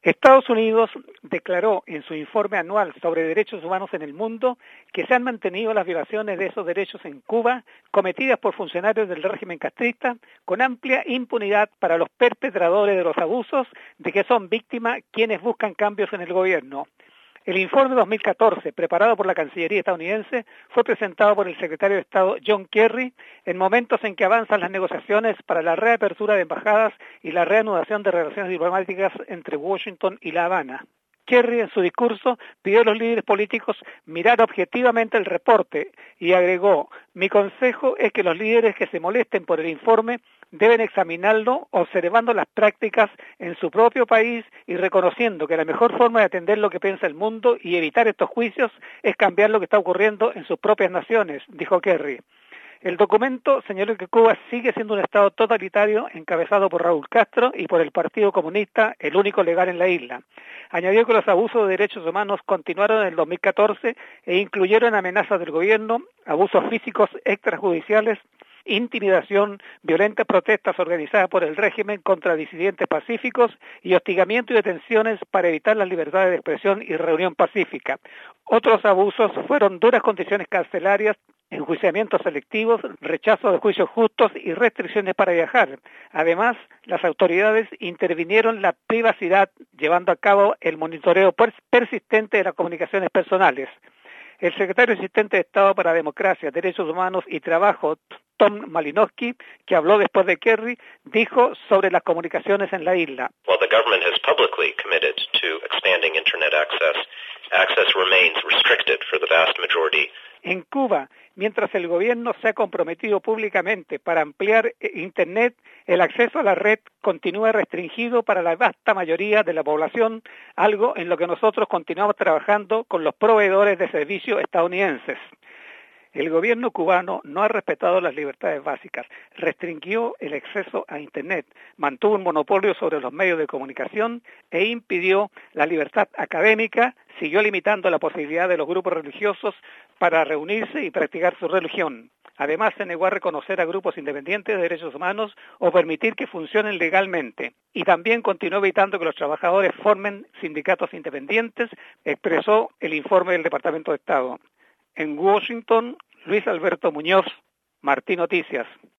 Estados Unidos declaró en su informe anual sobre derechos humanos en el mundo que se han mantenido las violaciones de esos derechos en Cuba cometidas por funcionarios del régimen castrista con amplia impunidad para los perpetradores de los abusos de que son víctimas quienes buscan cambios en el gobierno. El informe 2014, preparado por la Cancillería estadounidense, fue presentado por el secretario de Estado John Kerry en momentos en que avanzan las negociaciones para la reapertura de embajadas y la reanudación de relaciones diplomáticas entre Washington y La Habana. Kerry, en su discurso, pidió a los líderes políticos mirar objetivamente el reporte y agregó: "Mi consejo es que los líderes que se molesten por el informe deben examinarlo observando las prácticas en su propio país y reconociendo que la mejor forma de atender lo que piensa el mundo y evitar estos juicios es cambiar lo que está ocurriendo en sus propias naciones", dijo Kerry. El documento señaló que Cuba sigue siendo un Estado totalitario encabezado por Raúl Castro y por el Partido Comunista, el único legal en la isla. Añadió que los abusos de derechos humanos continuaron en el 2014 e incluyeron amenazas del gobierno, abusos físicos extrajudiciales, intimidación, violentas protestas organizadas por el régimen contra disidentes pacíficos y hostigamiento y detenciones para evitar las libertades de expresión y reunión pacífica. Otros abusos fueron duras condiciones carcelarias, enjuiciamientos selectivos, rechazo de juicios justos y restricciones para viajar. Además, las autoridades intervinieron la privacidad, llevando a cabo el monitoreo persistente de las comunicaciones personales. El secretario asistente de Estado para Democracia, Derechos Humanos y Trabajo, Tom Malinowski, que habló después de Kerry, dijo sobre las comunicaciones en la isla. While the government has publicly committed to expanding internet access remains restricted for the vast majority. En Cuba, mientras el gobierno se ha comprometido públicamente para ampliar Internet, el acceso a la red continúa restringido para la vasta mayoría de la población, algo en lo que nosotros continuamos trabajando con los proveedores de servicios estadounidenses. El gobierno cubano no ha respetado las libertades básicas, restringió el acceso a Internet, mantuvo un monopolio sobre los medios de comunicación e impidió la libertad académica, siguió limitando la posibilidad de los grupos religiosos para reunirse y practicar su religión. Además, se negó a reconocer a grupos independientes de derechos humanos o permitir que funcionen legalmente. Y también continuó evitando que los trabajadores formen sindicatos independientes, expresó el informe del Departamento de Estado. En Washington, Luis Alberto Muñoz, Martí Noticias.